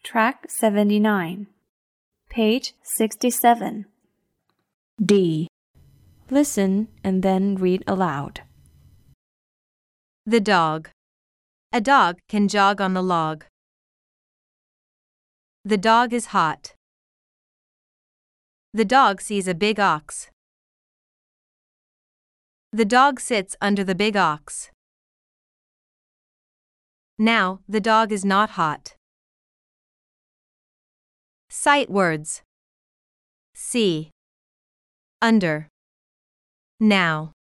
Track 79. Page 67. D. Listen and then read aloud. The dog. A dog can jog on the log. The dog is hot. The dog sees a big ox. The dog sits under the big ox. Now, the dog is not hot. Sight words. See. Under. Now.